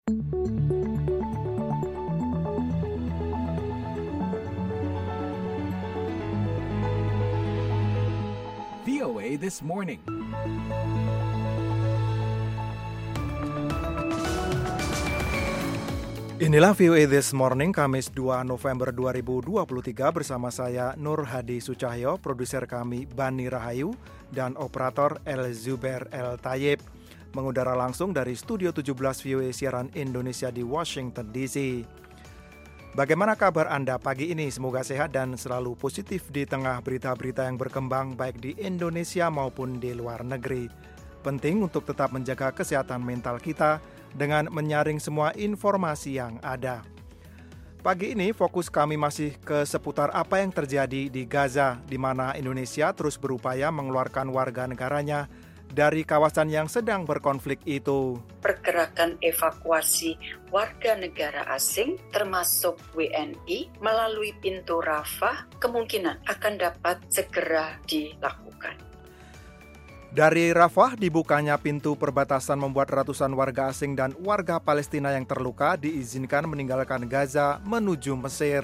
VOA This Morning. Inilah VOA This Morning, Kamis 2 November 2023 bersama saya Nur Hadi Sucahyo, produser kami Bani Rahayu, dan operator El Zuber El Tayyib. Mengudara langsung dari Studio 17 VOA Siaran Indonesia di Washington DC. Bagaimana kabar Anda pagi ini? Semoga sehat dan selalu positif di tengah berita-berita yang berkembang baik di Indonesia maupun di luar negeri. Penting untuk tetap menjaga kesehatan mental kita dengan menyaring semua informasi yang ada. Pagi ini fokus kami masih ke seputar apa yang terjadi di Gaza, di mana Indonesia terus berupaya mengeluarkan warga negaranya dari kawasan yang sedang berkonflik itu. Pergerakan evakuasi warga negara asing termasuk WNI melalui pintu Rafah kemungkinan akan dapat segera dilakukan. Dari Rafah dibukanya pintu perbatasan membuat ratusan warga asing dan warga Palestina yang terluka diizinkan meninggalkan Gaza menuju Mesir.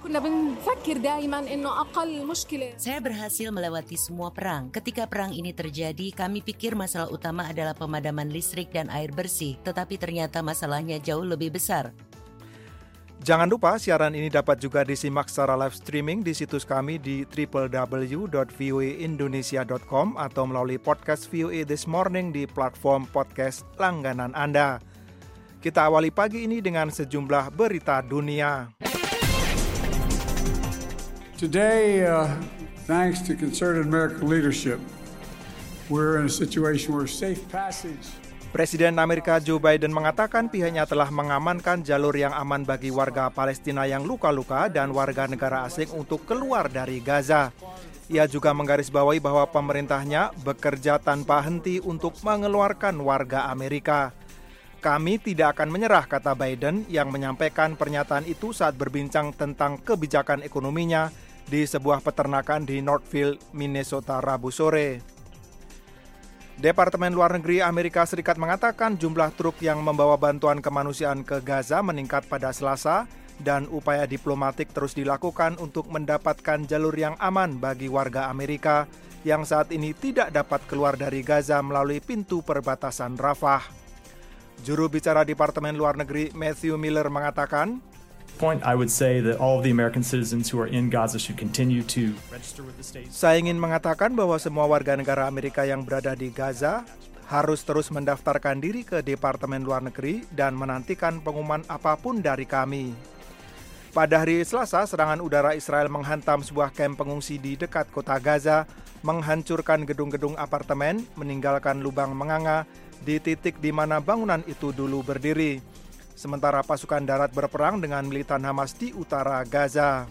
Saya berhasil melewati semua perang. Ketika perang ini terjadi, kami pikir masalah utama adalah pemadaman listrik dan air bersih, tetapi ternyata masalahnya jauh lebih besar. Jangan lupa siaran ini dapat juga disimak secara live streaming di situs kami di www.voaindonesia.com atau melalui podcast VOA This Morning di platform podcast langganan Anda. Kita awali pagi ini dengan sejumlah berita dunia. Today, thanks to concerted American leadership, we're in a situation where safe passage. Presiden Amerika Joe Biden mengatakan pihaknya telah mengamankan jalur yang aman bagi warga Palestina yang luka-luka dan warga negara asing untuk keluar dari Gaza. Ia juga menggarisbawahi bahwa pemerintahnya bekerja tanpa henti untuk mengeluarkan warga Amerika. Kami tidak akan menyerah, kata Biden yang menyampaikan pernyataan itu saat berbincang tentang kebijakan ekonominya di sebuah peternakan di Northville, Minnesota, Rabu sore. Departemen Luar Negeri Amerika Serikat mengatakan jumlah truk yang membawa bantuan kemanusiaan ke Gaza meningkat pada Selasa dan upaya diplomatik terus dilakukan untuk mendapatkan jalur yang aman bagi warga Amerika yang saat ini tidak dapat keluar dari Gaza melalui pintu perbatasan Rafah. Juru bicara Departemen Luar Negeri Matthew Miller mengatakan, I would say that all of the American citizens who are in Gaza should continue to register with the state. Saya ingin mengatakan bahwa semua warga negara Amerika yang berada di Gaza harus terus mendaftarkan diri ke Departemen Luar Negeri dan menantikan pengumuman apapun dari kami. Pada hari Selasa, serangan udara Israel menghantam sebuah kamp pengungsi di dekat kota Gaza, menghancurkan gedung-gedung apartemen, meninggalkan lubang menganga di titik di mana bangunan itu dulu berdiri. Sementara pasukan darat berperang dengan militan Hamas di utara Gaza.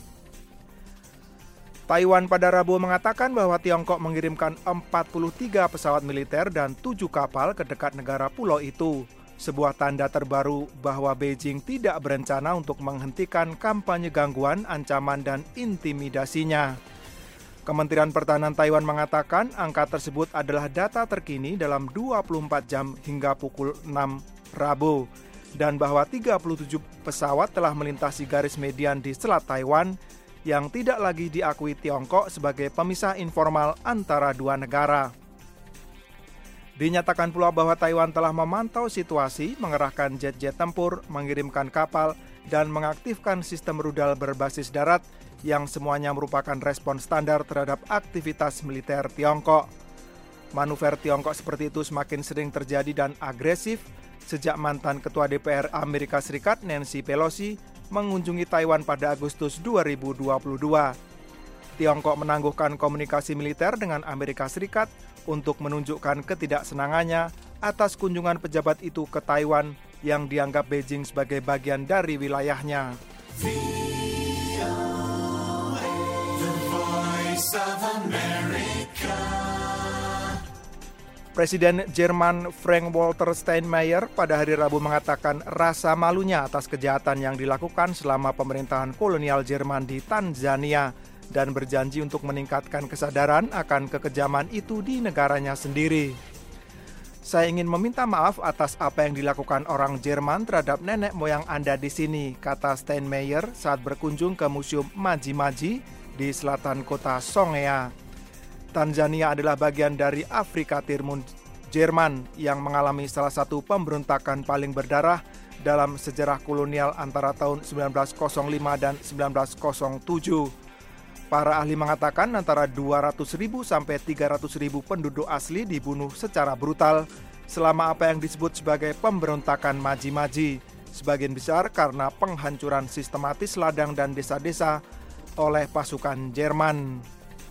Taiwan pada Rabu mengatakan bahwa Tiongkok mengirimkan 43 pesawat militer dan 7 kapal ke dekat negara pulau itu. Sebuah tanda terbaru bahwa Beijing tidak berencana untuk menghentikan kampanye gangguan, ancaman, dan intimidasinya. Kementerian Pertahanan Taiwan mengatakan angka tersebut adalah data terkini dalam 24 jam hingga pukul 6 Rabu. Dan bahwa 37 pesawat telah melintasi garis median di Selat Taiwan yang tidak lagi diakui Tiongkok sebagai pemisah informal antara dua negara. Dinyatakan pula bahwa Taiwan telah memantau situasi, mengerahkan jet-jet tempur, mengirimkan kapal, dan mengaktifkan sistem rudal berbasis darat yang semuanya merupakan respon standar terhadap aktivitas militer Tiongkok. Manuver Tiongkok seperti itu semakin sering terjadi dan agresif sejak mantan Ketua DPR Amerika Serikat Nancy Pelosi mengunjungi Taiwan pada Agustus 2022. Tiongkok menangguhkan komunikasi militer dengan Amerika Serikat untuk menunjukkan ketidaksenangannya atas kunjungan pejabat itu ke Taiwan yang dianggap Beijing sebagai bagian dari wilayahnya. Presiden Jerman Frank-Walter Steinmeier pada hari Rabu mengatakan rasa malunya atas kejahatan yang dilakukan selama pemerintahan kolonial Jerman di Tanzania dan berjanji untuk meningkatkan kesadaran akan kekejaman itu di negaranya sendiri. Saya ingin meminta maaf atas apa yang dilakukan orang Jerman terhadap nenek moyang Anda di sini, kata Steinmeier saat berkunjung ke Museum Maji-Maji di selatan kota Songea. Tanzania adalah bagian dari Afrika Timur Jerman yang mengalami salah satu pemberontakan paling berdarah dalam sejarah kolonial antara tahun 1905 dan 1907. Para ahli mengatakan antara 200.000 sampai 300.000 penduduk asli dibunuh secara brutal selama apa yang disebut sebagai pemberontakan Maji-Maji, sebagian besar karena penghancuran sistematis ladang dan desa-desa oleh pasukan Jerman.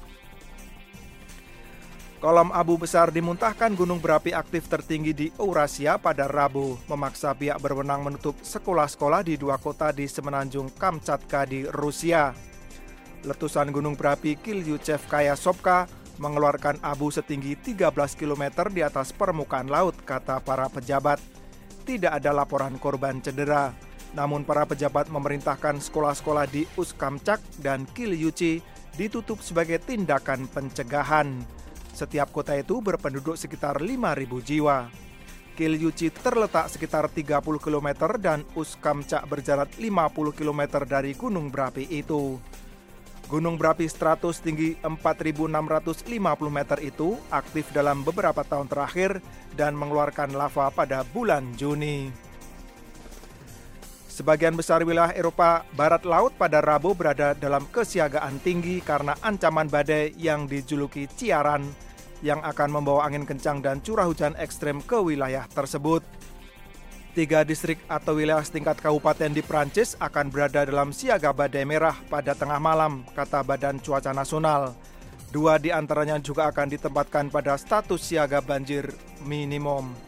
Kolom abu besar dimuntahkan gunung berapi aktif tertinggi di Eurasia pada Rabu, memaksa pihak berwenang menutup sekolah-sekolah di 2 kota di semenanjung Kamchatka di Rusia. Letusan gunung berapi Kilyuchevskaya Sopka mengeluarkan abu setinggi 13 km di atas permukaan laut, kata para pejabat. Tidak ada laporan korban cedera, namun para pejabat memerintahkan sekolah-sekolah di Ust-Kamchak dan Kilyuchi ditutup sebagai tindakan pencegahan. Setiap kota itu berpenduduk sekitar 5.000 jiwa. Kilyuchi terletak sekitar 30 km dan Ust-Kamchak berjarak 50 km dari gunung berapi itu. Gunung berapi stratus tinggi 4.650 meter itu aktif dalam beberapa tahun terakhir dan mengeluarkan lava pada bulan Juni. Sebagian besar wilayah Eropa Barat Laut pada Rabu berada dalam kesiagaan tinggi karena ancaman badai yang dijuluki Ciaran yang akan membawa angin kencang dan curah hujan ekstrem ke wilayah tersebut. 3 distrik atau wilayah setingkat kabupaten di Prancis akan berada dalam siaga badai merah pada tengah malam, kata Badan Cuaca Nasional. 2 di antaranya juga akan ditempatkan pada status siaga banjir minimum.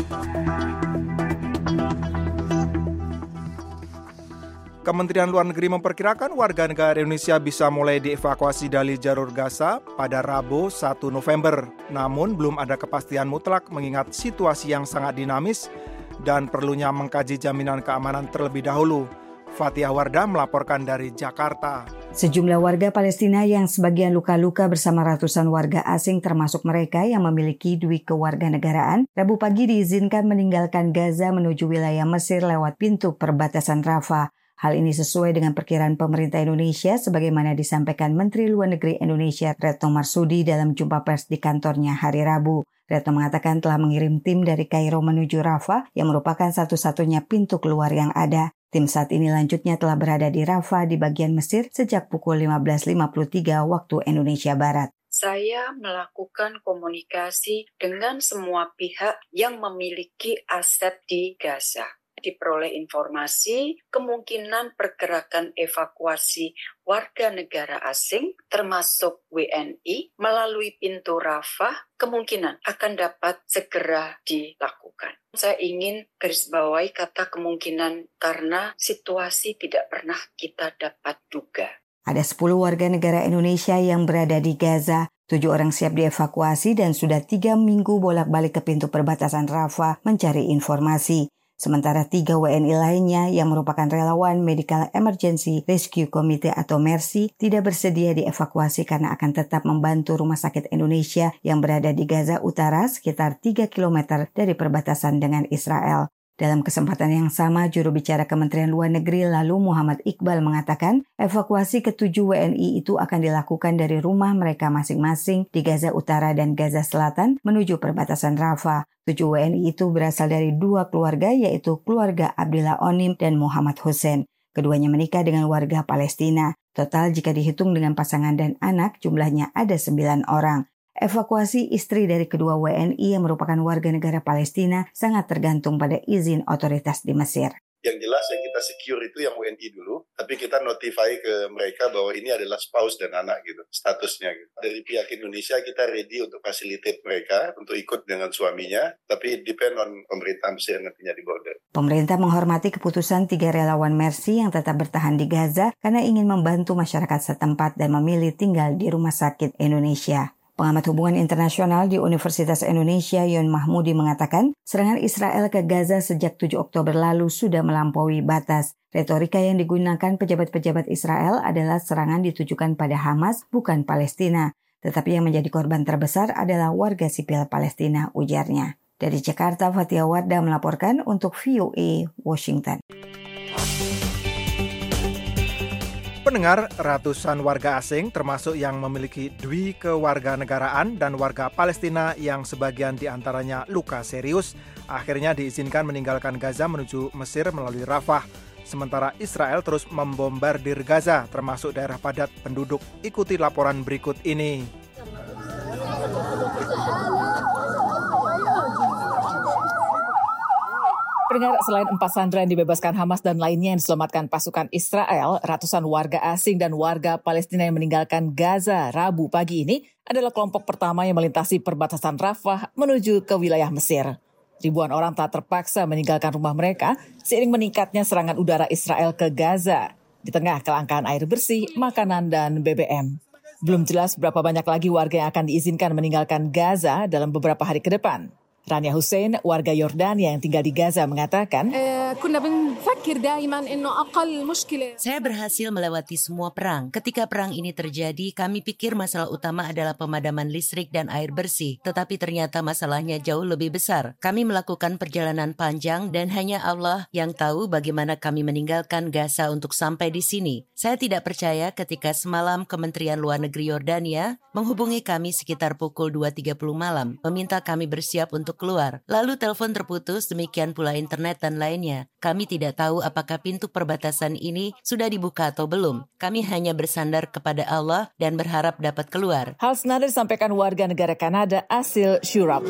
Kementerian Luar Negeri memperkirakan warga negara Indonesia bisa mulai dievakuasi dari jalur Gaza pada Rabu 1 November. Namun belum ada kepastian mutlak mengingat situasi yang sangat dinamis dan perlunya mengkaji jaminan keamanan terlebih dahulu. Fathia Wardah melaporkan dari Jakarta. Sejumlah warga Palestina yang sebagian luka-luka bersama ratusan warga asing termasuk mereka yang memiliki duit kewarganegaraan, Rabu pagi diizinkan meninggalkan Gaza menuju wilayah Mesir lewat pintu perbatasan Rafah. Hal ini sesuai dengan perkiraan pemerintah Indonesia sebagaimana disampaikan Menteri Luar Negeri Indonesia Retno Marsudi dalam jumpa pers di kantornya hari Rabu. Retno mengatakan telah mengirim tim dari Kairo menuju Rafah yang merupakan satu-satunya pintu keluar yang ada. Tim saat ini lanjutnya telah berada di Rafah di bagian Mesir sejak pukul 15.53 waktu Indonesia Barat. Saya melakukan komunikasi dengan semua pihak yang memiliki aset di Gaza. Diperoleh informasi kemungkinan pergerakan evakuasi warga negara asing termasuk WNI melalui pintu Rafah kemungkinan akan dapat segera dilakukan. Saya ingin garisbawahi kata kemungkinan karena situasi tidak pernah kita dapat duga. Ada 10 warga negara Indonesia yang berada di Gaza. 7 orang siap dievakuasi dan sudah 3 minggu bolak-balik ke pintu perbatasan Rafah mencari informasi. Sementara 3 WNI lainnya yang merupakan relawan Medical Emergency Rescue Committee atau MERSI tidak bersedia dievakuasi karena akan tetap membantu Rumah Sakit Indonesia yang berada di Gaza Utara sekitar 3 km dari perbatasan dengan Israel. Dalam kesempatan yang sama, juru bicara Kementerian Luar Negeri lalu Muhammad Iqbal mengatakan evakuasi ke-7 WNI itu akan dilakukan dari rumah mereka masing-masing di Gaza Utara dan Gaza Selatan menuju perbatasan Rafah. 7 WNI itu berasal dari 2 keluarga yaitu keluarga Abdillah Onim dan Muhammad Hussein. Keduanya menikah dengan warga Palestina. Total jika dihitung dengan pasangan dan anak jumlahnya ada 9 orang. Evakuasi istri dari kedua WNI yang merupakan warga negara Palestina sangat tergantung pada izin otoritas di Mesir. Yang jelas yang kita secure itu yang WNI dulu, tapi kita notify ke mereka bahwa ini adalah spouse dan anak gitu, statusnya gitu. Dari pihak Indonesia kita ready untuk facilitate mereka untuk ikut dengan suaminya, tapi depend on pemerintah Mesir nantinya di border. Pemerintah menghormati keputusan 3 relawan Mercy yang tetap bertahan di Gaza karena ingin membantu masyarakat setempat dan memilih tinggal di rumah sakit Indonesia. Pengamat hubungan internasional di Universitas Indonesia Yon Mahmudi mengatakan serangan Israel ke Gaza sejak 7 Oktober lalu sudah melampaui batas. Retorika yang digunakan pejabat-pejabat Israel adalah serangan ditujukan pada Hamas, bukan Palestina. Tetapi yang menjadi korban terbesar adalah warga sipil Palestina, ujarnya. Dari Jakarta, Fatia Wardah melaporkan untuk VOA Washington. Pendengar, ratusan warga asing termasuk yang memiliki kewarganegaraan dan warga Palestina yang sebagian diantaranya luka serius akhirnya diizinkan meninggalkan Gaza menuju Mesir melalui Rafah. Sementara Israel terus membombardir Gaza termasuk daerah padat penduduk. Ikuti laporan berikut ini. Pendengar, selain 4 sandera yang dibebaskan Hamas dan lainnya yang diselamatkan pasukan Israel, ratusan warga asing dan warga Palestina yang meninggalkan Gaza Rabu pagi ini adalah kelompok pertama yang melintasi perbatasan Rafah menuju ke wilayah Mesir. Ribuan orang telah terpaksa meninggalkan rumah mereka seiring meningkatnya serangan udara Israel ke Gaza di tengah kelangkaan air bersih, makanan, dan BBM. Belum jelas berapa banyak lagi warga yang akan diizinkan meninggalkan Gaza dalam beberapa hari ke depan. Rania Hussein, warga Yordania yang tinggal di Gaza, mengatakan, saya berhasil melewati semua perang. Ketika perang ini terjadi, kami pikir masalah utama adalah pemadaman listrik dan air bersih. Tetapi ternyata masalahnya jauh lebih besar. Kami melakukan perjalanan panjang dan hanya Allah yang tahu bagaimana kami meninggalkan Gaza untuk sampai di sini. Saya tidak percaya ketika semalam Kementerian Luar Negeri Yordania menghubungi kami sekitar pukul 2.30 malam, meminta kami bersiap untuk keluar. Lalu telepon terputus, demikian pula internet dan lainnya. Kami tidak tahu apakah pintu perbatasan ini sudah dibuka atau belum. Kami hanya bersandar kepada Allah dan berharap dapat keluar. Hal senada disampaikan warga negara Kanada Asil Shurab.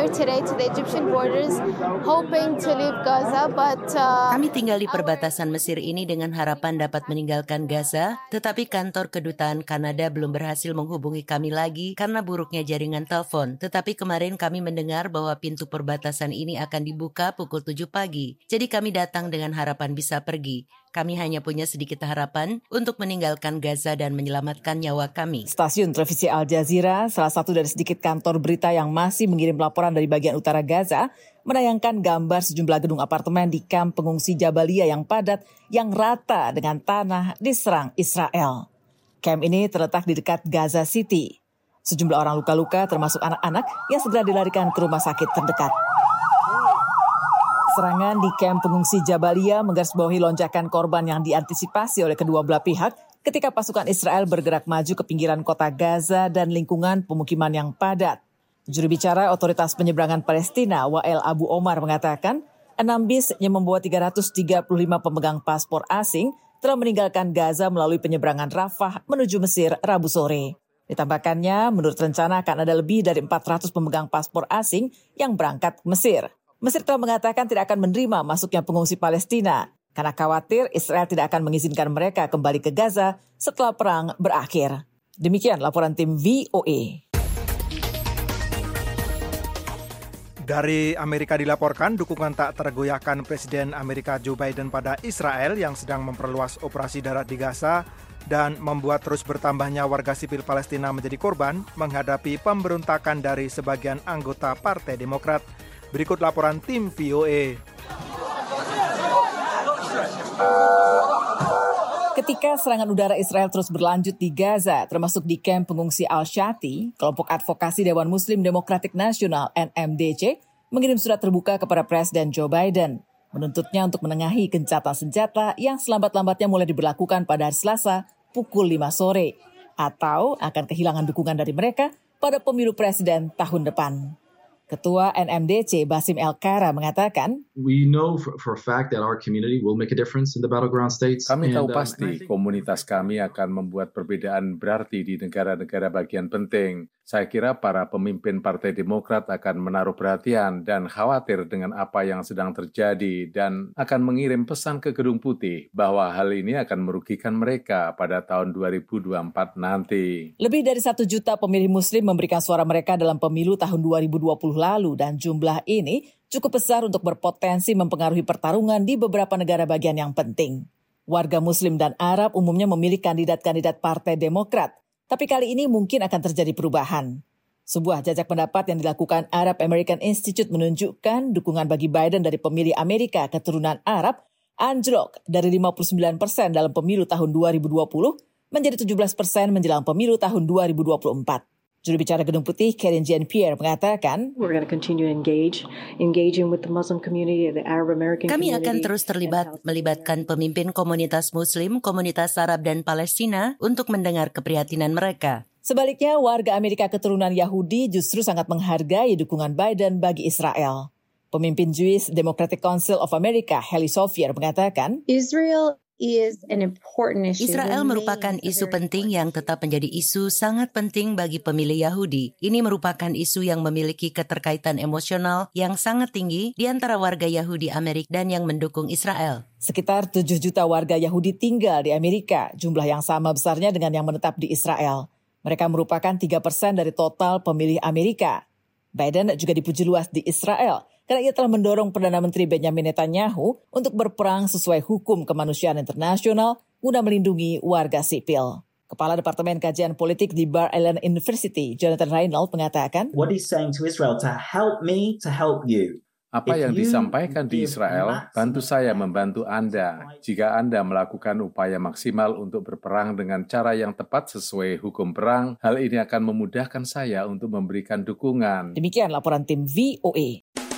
Kami tinggal di perbatasan Mesir ini dengan harapan dapat meninggalkan Gaza, tetapi kantor kedutaan Kanada belum berhasil menghubungi kami lagi karena buruknya jaringan telepon. Tetapi kemarin kami mendengar bahwa pintu perbatasan ini akan dibuka pukul 7 pagi. Jadi kami datang dengan harapan bisa pergi. Kami hanya punya sedikit harapan untuk meninggalkan Gaza dan menyelamatkan nyawa kami. Stasiun televisi Al Jazeera, salah satu dari sedikit kantor berita yang masih mengirim laporan dari bagian utara Gaza, menayangkan gambar sejumlah gedung apartemen di kamp pengungsi Jabalia yang padat, yang rata dengan tanah diserang Israel. Kamp ini terletak di dekat Gaza City. Sejumlah orang luka-luka termasuk anak-anak yang segera dilarikan ke rumah sakit terdekat. Serangan di kamp pengungsi Jabalia menggarisbawahi lonjakan korban yang diantisipasi oleh kedua belah pihak ketika pasukan Israel bergerak maju ke pinggiran kota Gaza dan lingkungan pemukiman yang padat. Juru bicara Otoritas Penyeberangan Palestina, Wael Abu Omar, mengatakan 6 bis yang membawa 335 pemegang paspor asing telah meninggalkan Gaza melalui penyeberangan Rafah menuju Mesir Rabu sore. Ditambahkannya, menurut rencana akan ada lebih dari 400 pemegang paspor asing yang berangkat ke Mesir. Mesir telah mengatakan tidak akan menerima masuknya pengungsi Palestina karena khawatir Israel tidak akan mengizinkan mereka kembali ke Gaza setelah perang berakhir. Demikian laporan tim VOA. Dari Amerika dilaporkan dukungan tak tergoyahkan Presiden Amerika Joe Biden pada Israel yang sedang memperluas operasi darat di Gaza dan membuat terus bertambahnya warga sipil Palestina menjadi korban menghadapi pemberontakan dari sebagian anggota Partai Demokrat. Berikut laporan tim VOA. Ketika serangan udara Israel terus berlanjut di Gaza, termasuk di kamp pengungsi Al-Shati, kelompok advokasi Dewan Muslim Demokratik Nasional NMDC mengirim surat terbuka kepada Presiden Joe Biden, menuntutnya untuk menengahi gencatan senjata yang selambat-lambatnya mulai diberlakukan pada hari Selasa pukul 5 sore, atau akan kehilangan dukungan dari mereka pada pemilu presiden tahun depan. Ketua NMDC Basim El-Kara mengatakan, We know for a fact that our community will make a difference in the battleground states. Kami tahu pasti komunitas kami akan membuat perbedaan berarti di negara-negara bagian penting. Saya kira para pemimpin Partai Demokrat akan menaruh perhatian dan khawatir dengan apa yang sedang terjadi dan akan mengirim pesan ke Gedung Putih bahwa hal ini akan merugikan mereka pada tahun 2024 nanti. Lebih dari 1 juta pemilih Muslim memberikan suara mereka dalam pemilu tahun 2020 lalu dan jumlah ini cukup besar untuk berpotensi mempengaruhi pertarungan di beberapa negara bagian yang penting. Warga Muslim dan Arab umumnya memilih kandidat-kandidat Partai Demokrat. Tapi kali ini mungkin akan terjadi perubahan. Sebuah jajak pendapat yang dilakukan Arab American Institute menunjukkan dukungan bagi Biden dari pemilih Amerika keturunan Arab anjlok dari 59% dalam pemilu tahun 2020 menjadi 17% menjelang pemilu tahun 2024. Juru bicara Gedung Putih, Karine Jean-Pierre, mengatakan, kami akan terus melibatkan pemimpin komunitas Muslim, komunitas Arab dan Palestina untuk mendengar keprihatinan mereka. Sebaliknya, warga Amerika keturunan Yahudi justru sangat menghargai dukungan Biden bagi Israel. Pemimpin Jewish Democratic Council of America, Heli Sofier, mengatakan, Israel merupakan isu penting yang tetap menjadi isu sangat penting bagi pemilih Yahudi. Ini merupakan isu yang memiliki keterkaitan emosional yang sangat tinggi di antara warga Yahudi Amerika dan yang mendukung Israel. Sekitar 7 juta warga Yahudi tinggal di Amerika, jumlah yang sama besarnya dengan yang menetap di Israel. Mereka merupakan 3% dari total pemilih Amerika. Biden juga dipuji luas di Israel karena ia telah mendorong Perdana Menteri Benjamin Netanyahu untuk berperang sesuai hukum kemanusiaan internasional guna melindungi warga sipil. Kepala Departemen Kajian Politik di Bar Ilan University, Jonathan Reynolds, mengatakan, What he's saying to Israel, to help me, to help you. Apa yang disampaikan di Israel, bantu saya membantu Anda. Jika Anda melakukan upaya maksimal untuk berperang dengan cara yang tepat sesuai hukum perang, hal ini akan memudahkan saya untuk memberikan dukungan. Demikian laporan tim VOA.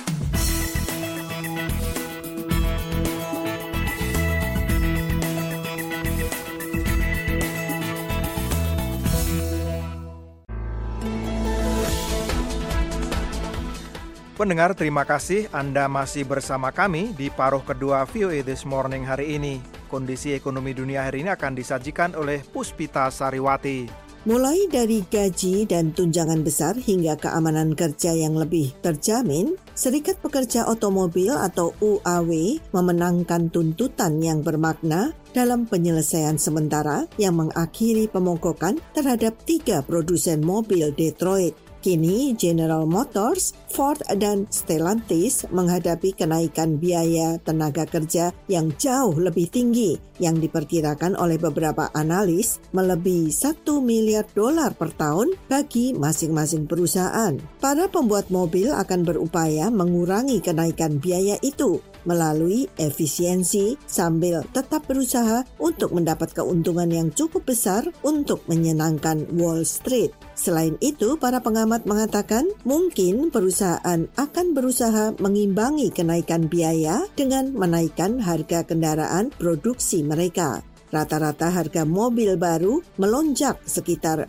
Pendengar, terima kasih Anda masih bersama kami di paruh kedua VOA This Morning hari ini. Kondisi ekonomi dunia hari ini akan disajikan oleh Puspita Sariwati. Mulai dari gaji dan tunjangan besar hingga keamanan kerja yang lebih terjamin, Serikat Pekerja Otomobil atau UAW memenangkan tuntutan yang bermakna dalam penyelesaian sementara yang mengakhiri pemogokan terhadap 3 produsen mobil Detroit. Kini General Motors, Ford, dan Stellantis menghadapi kenaikan biaya tenaga kerja yang jauh lebih tinggi yang diperkirakan oleh beberapa analis melebihi $1 miliar per tahun bagi masing-masing perusahaan. Para pembuat mobil akan berupaya mengurangi kenaikan biaya itu melalui efisiensi sambil tetap berusaha untuk mendapat keuntungan yang cukup besar untuk menyenangkan Wall Street. Selain itu, para pengamat mengatakan mungkin perusahaan akan berusaha mengimbangi kenaikan biaya dengan menaikkan harga kendaraan produksi mereka. Rata-rata harga mobil baru melonjak sekitar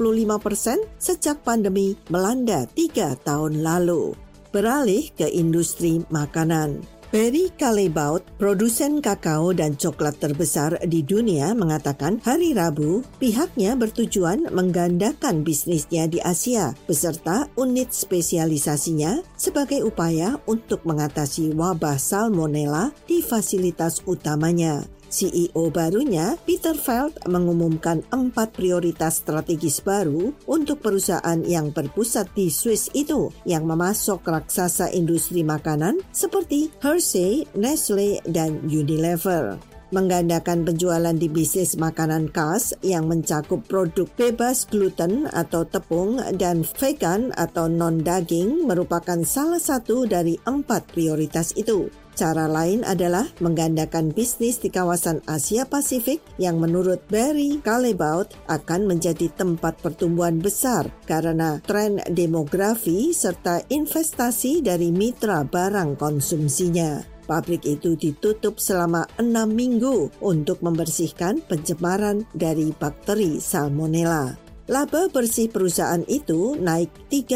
25% sejak pandemi melanda 3 tahun lalu. Beralih ke industri makanan. Barry Callebaut, produsen kakao dan coklat terbesar di dunia, mengatakan hari Rabu pihaknya bertujuan menggandakan bisnisnya di Asia beserta unit spesialisasinya sebagai upaya untuk mengatasi wabah salmonella di fasilitas utamanya. CEO barunya, Peter Feld, mengumumkan 4 prioritas strategis baru untuk perusahaan yang berpusat di Swiss itu yang memasok raksasa industri makanan seperti Hershey, Nestle, dan Unilever. Menggandakan penjualan di bisnis makanan khas yang mencakup produk bebas gluten atau tepung dan vegan atau non-daging merupakan salah satu dari 4 prioritas itu. Cara lain adalah menggandakan bisnis di kawasan Asia Pasifik yang menurut Barry Callebaut akan menjadi tempat pertumbuhan besar karena tren demografi serta investasi dari mitra barang konsumsinya. Pabrik itu ditutup selama 6 minggu untuk membersihkan pencemaran dari bakteri salmonella. Laba bersih perusahaan itu naik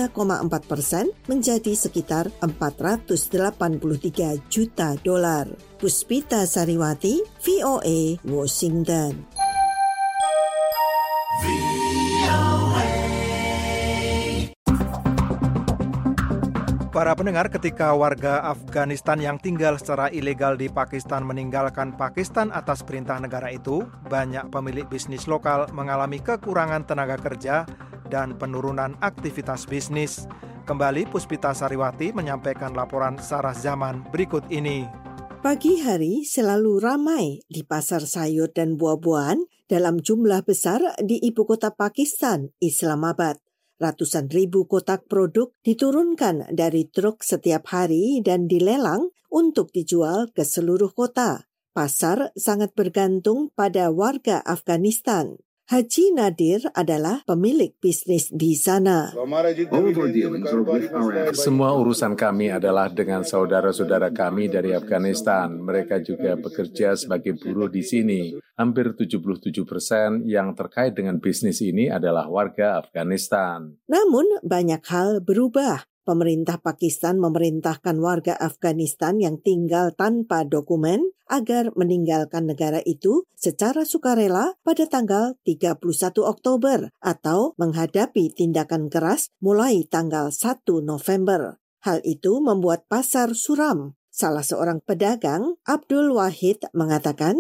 3,4% menjadi sekitar $483 juta. Puspita Sariwati, VOA, Washington. Para pendengar, ketika warga Afghanistan yang tinggal secara ilegal di Pakistan meninggalkan Pakistan atas perintah negara itu, banyak pemilik bisnis lokal mengalami kekurangan tenaga kerja dan penurunan aktivitas bisnis. Kembali Puspita Sariwati menyampaikan laporan Sarah Zaman berikut ini. Pagi hari selalu ramai di pasar sayur dan buah-buahan dalam jumlah besar di ibu kota Pakistan, Islamabad. Ratusan ribu kotak produk diturunkan dari truk setiap hari dan dilelang untuk dijual ke seluruh kota. Pasar sangat bergantung pada warga Afghanistan. Haji Nadir adalah pemilik bisnis di sana. Semua urusan kami adalah dengan saudara-saudara kami dari Afghanistan. Mereka juga bekerja sebagai buruh di sini. Hampir 77% yang terkait dengan bisnis ini adalah warga Afghanistan. Namun banyak hal berubah. Pemerintah Pakistan memerintahkan warga Afghanistan yang tinggal tanpa dokumen agar meninggalkan negara itu secara sukarela pada tanggal 31 Oktober atau menghadapi tindakan keras mulai tanggal 1 November. Hal itu membuat pasar suram. Salah seorang pedagang, Abdul Wahid, mengatakan,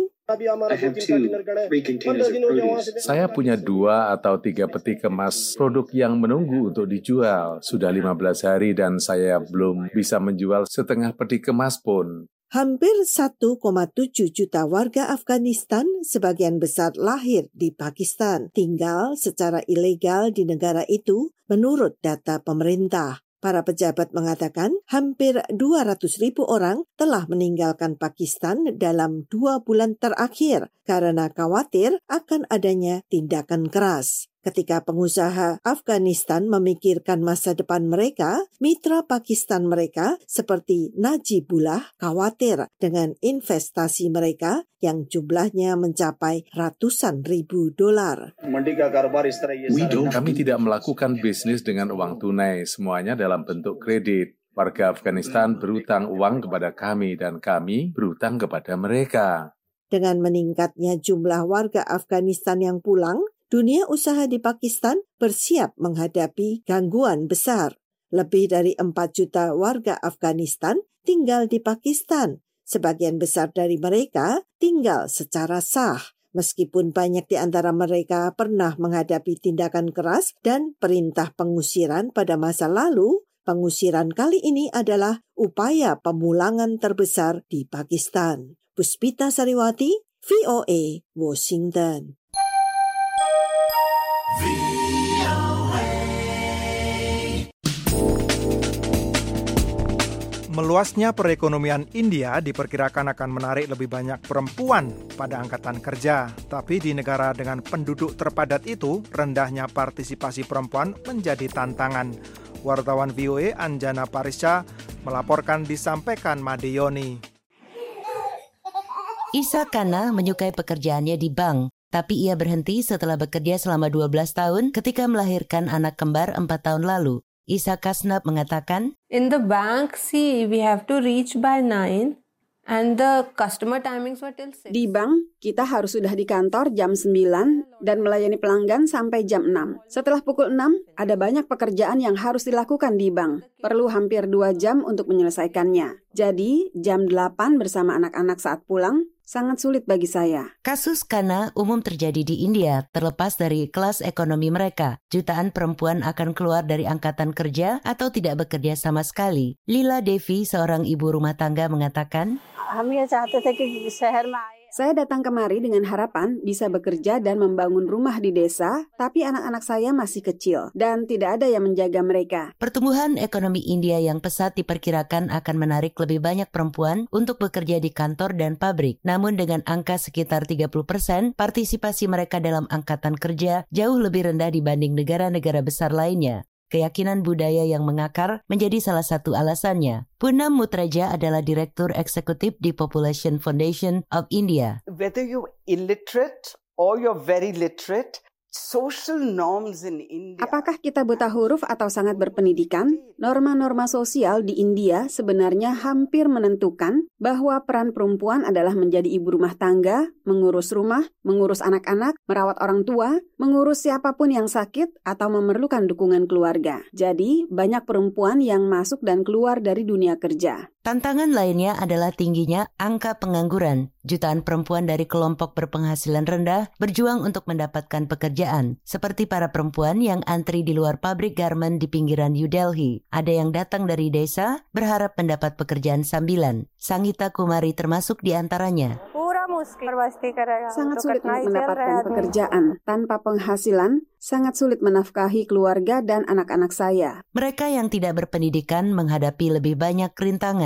saya punya 2 atau 3 peti kemas produk yang menunggu untuk dijual. Sudah 15 hari dan saya belum bisa menjual setengah peti kemas pun. Hampir 1,7 juta warga Afghanistan, sebagian besar lahir di Pakistan, tinggal secara ilegal di negara itu menurut data pemerintah. Para pejabat mengatakan hampir 200.000 orang telah meninggalkan Pakistan dalam 2 bulan terakhir karena khawatir akan adanya tindakan keras. Ketika pengusaha Afghanistan memikirkan masa depan mereka, mitra Pakistan mereka seperti Najibullah khawatir dengan investasi mereka yang jumlahnya mencapai ratusan ribu dolar. Kami tidak melakukan bisnis dengan uang tunai, semuanya dalam bentuk kredit. Warga Afghanistan berutang uang kepada kami dan kami berutang kepada mereka. Dengan meningkatnya jumlah warga Afghanistan yang pulang, dunia usaha di Pakistan bersiap menghadapi gangguan besar. Lebih dari 4 juta warga Afghanistan tinggal di Pakistan. Sebagian besar dari mereka tinggal secara sah. Meskipun banyak di antara mereka pernah menghadapi tindakan keras dan perintah pengusiran pada masa lalu, pengusiran kali ini adalah upaya pemulangan terbesar di Pakistan. Puspita Sariwati, VOA, Washington. Meluasnya perekonomian India diperkirakan akan menarik lebih banyak perempuan pada angkatan kerja. Tapi di negara dengan penduduk terpadat itu, rendahnya partisipasi perempuan menjadi tantangan. Wartawan VOA Anjana Parisha melaporkan, disampaikan Madeyoni. Isa Khanna menyukai pekerjaannya di bank. Tapi ia berhenti setelah bekerja selama 12 tahun ketika melahirkan anak kembar 4 tahun lalu. Isa Kasnab mengatakan, In the bank, we have to reach by 9 and the customer timings were till 6. Di bank, kita harus sudah di kantor jam 9 dan melayani pelanggan sampai jam 6. Setelah pukul 6, ada banyak pekerjaan yang harus dilakukan di bank. Perlu hampir 2 jam untuk menyelesaikannya. Jadi, jam 8 bersama anak-anak saat pulang, sangat sulit bagi saya. Kasus Khanna umum terjadi di India, terlepas dari kelas ekonomi mereka. Jutaan perempuan akan keluar dari angkatan kerja atau tidak bekerja sama sekali. Lila Devi, seorang ibu rumah tangga, mengatakan, saya datang kemari dengan harapan bisa bekerja dan membangun rumah di desa, tapi anak-anak saya masih kecil dan tidak ada yang menjaga mereka. Pertumbuhan ekonomi India yang pesat diperkirakan akan menarik lebih banyak perempuan untuk bekerja di kantor dan pabrik. Namun dengan angka sekitar 30%, partisipasi mereka dalam angkatan kerja jauh lebih rendah dibanding negara-negara besar lainnya. Keyakinan budaya yang mengakar menjadi salah satu alasannya. Poonam Mutraja adalah Direktur Eksekutif di Population Foundation of India. Whether you're illiterate or you're very literate, social norms in India. Apakah kita buta huruf atau sangat berpendidikan? Norma-norma sosial di India sebenarnya hampir menentukan bahwa peran perempuan adalah menjadi ibu rumah tangga, mengurus rumah, mengurus anak-anak, merawat orang tua, mengurus siapapun yang sakit atau memerlukan dukungan keluarga. Jadi, banyak perempuan yang masuk dan keluar dari dunia kerja. Tantangan lainnya adalah tingginya angka pengangguran. Jutaan perempuan dari kelompok berpenghasilan rendah berjuang untuk mendapatkan pekerjaan, seperti para perempuan yang antri di luar pabrik garmen di pinggiran New Delhi. Ada yang datang dari desa berharap mendapat pekerjaan sambilan. Sangita Kumari termasuk di antaranya. Sangat sulit untuk mendapatkan pekerjaan. Tanpa penghasilan, sangat sulit menafkahi keluarga dan anak-anak saya. Mereka yang tidak berpendidikan menghadapi lebih banyak rintangan.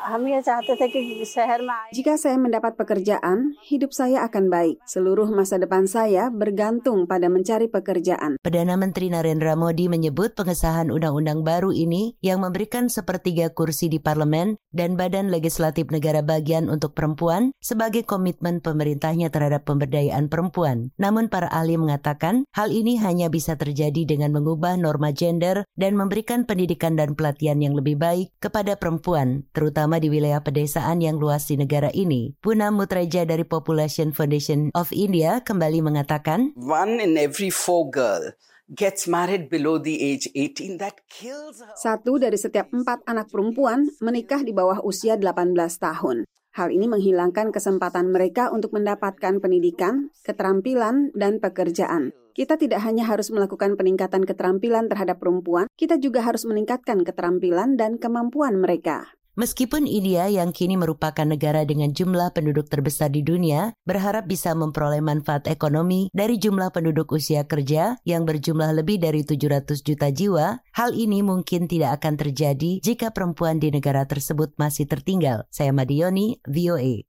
Jika saya mendapat pekerjaan, hidup saya akan baik. Seluruh masa depan saya bergantung pada mencari pekerjaan. Perdana Menteri Narendra Modi menyebut pengesahan undang-undang baru ini yang memberikan 1/3 kursi di parlemen dan badan legislatif negara bagian untuk perempuan sebagai komitmen pemerintahnya terhadap pemberdayaan perempuan. Namun para ahli mengatakan hal ini hanya bisa terjadi dengan mengubah norma gender dan memberikan pendidikan dan pelatihan yang lebih baik kepada perempuan, terutama di wilayah pedesaan yang luas di negara ini. Poonam Mutreja dari Population Foundation of India kembali mengatakan, 1 in every 4 girl gets married below the age 18. That kills her. 1 dari setiap 4 anak perempuan menikah di bawah usia 18 tahun. Hal ini menghilangkan kesempatan mereka untuk mendapatkan pendidikan, keterampilan, dan pekerjaan. Kita tidak hanya harus melakukan peningkatan keterampilan terhadap perempuan, kita juga harus meningkatkan keterampilan dan kemampuan mereka. Meskipun India yang kini merupakan negara dengan jumlah penduduk terbesar di dunia, berharap bisa memperoleh manfaat ekonomi dari jumlah penduduk usia kerja yang berjumlah lebih dari 700 juta jiwa, hal ini mungkin tidak akan terjadi jika perempuan di negara tersebut masih tertinggal. Saya Madioni, VOA.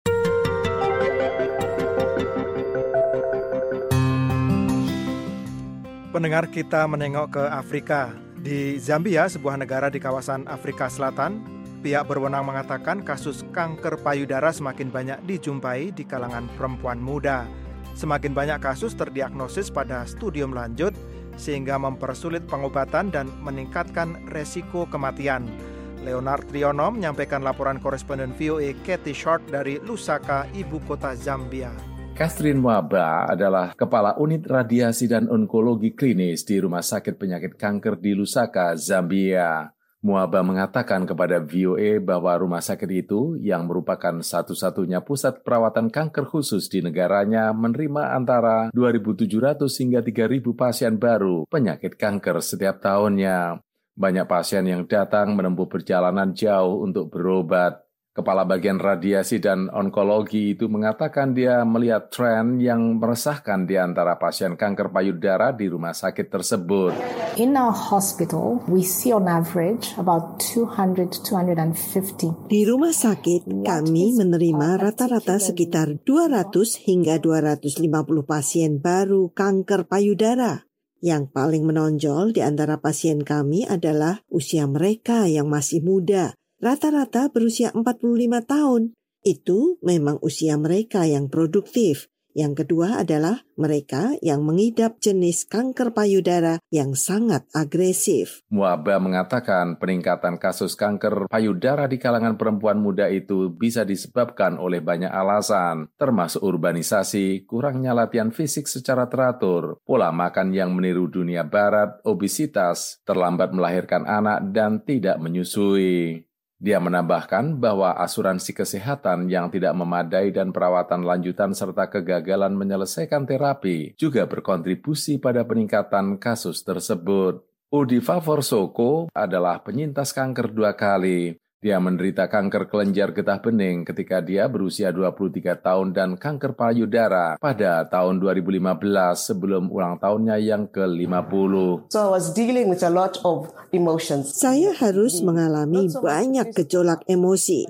Pendengar, kita menengok ke Afrika. Di Zambia, sebuah negara di kawasan Afrika Selatan, pihak berwenang mengatakan kasus kanker payudara semakin banyak dijumpai di kalangan perempuan muda. Semakin banyak kasus terdiagnosis pada studium lanjut, sehingga mempersulit pengobatan dan meningkatkan resiko kematian. Leonard Triono menyampaikan laporan koresponden VOA Kathy Short dari Lusaka, ibu kota Zambia. Catherine Mwaba adalah Kepala Unit Radiasi dan Onkologi Klinis di Rumah Sakit Penyakit Kanker di Lusaka, Zambia. Mwaba mengatakan kepada VOA bahwa rumah sakit itu, yang merupakan satu-satunya pusat perawatan kanker khusus di negaranya, menerima antara 2.700 hingga 3.000 pasien baru penyakit kanker setiap tahunnya. Banyak pasien yang datang menempuh perjalanan jauh untuk berobat. Kepala bagian radiasi dan onkologi itu mengatakan dia melihat tren yang meresahkan di antara pasien kanker payudara di rumah sakit tersebut. In our hospital, we see on average about 200 to 250. Di rumah sakit, kami menerima rata-rata sekitar 200 hingga 250 pasien baru kanker payudara. Yang paling menonjol di antara pasien kami adalah usia mereka yang masih muda. Rata-rata berusia 45 tahun. Itu memang usia mereka yang produktif. Yang kedua adalah mereka yang mengidap jenis kanker payudara yang sangat agresif. Mwaba mengatakan peningkatan kasus kanker payudara di kalangan perempuan muda itu bisa disebabkan oleh banyak alasan, termasuk urbanisasi, kurangnya latihan fisik secara teratur, pola makan yang meniru dunia barat, obesitas, terlambat melahirkan anak, dan tidak menyusui. Dia menambahkan bahwa asuransi kesehatan yang tidak memadai dan perawatan lanjutan serta kegagalan menyelesaikan terapi juga berkontribusi pada peningkatan kasus tersebut. Udifa Forsoko adalah penyintas kanker 2 kali. Dia menderita kanker kelenjar getah bening ketika dia berusia 23 tahun dan kanker payudara pada tahun 2015 sebelum ulang tahunnya yang ke-50. So I was dealing with a lot of emotions. Saya harus mengalami banyak gejolak emosi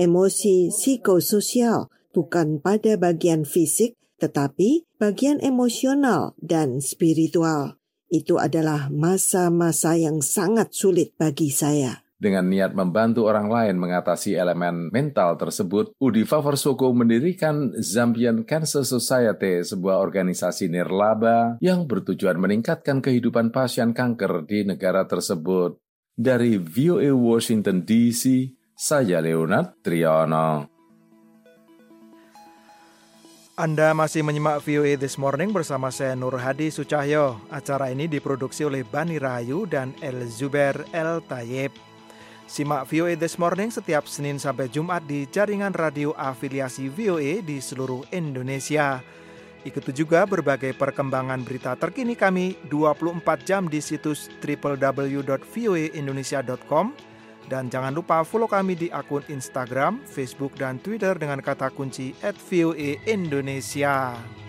psikososial, bukan pada bagian fisik, tetapi bagian emosional dan spiritual. Itu adalah masa-masa yang sangat sulit bagi saya. Dengan niat membantu orang lain mengatasi elemen mental tersebut, Udifa Forsoko mendirikan Zambian Cancer Society, sebuah organisasi nirlaba yang bertujuan meningkatkan kehidupan pasien kanker di negara tersebut. Dari VOA Washington DC, saya Leonard Triono. Anda masih menyimak VOA This Morning bersama saya Nur Hadi Sucahyo. Acara ini diproduksi oleh Bani Rahayu dan El Zubair El Tayyib. Simak VOA This Morning setiap Senin sampai Jumat di jaringan radio afiliasi VOA di seluruh Indonesia. Ikuti juga berbagai perkembangan berita terkini kami 24 jam di situs www.voaindonesia.com. Dan jangan lupa follow kami di akun Instagram, Facebook, dan Twitter dengan kata kunci @VOA Indonesia.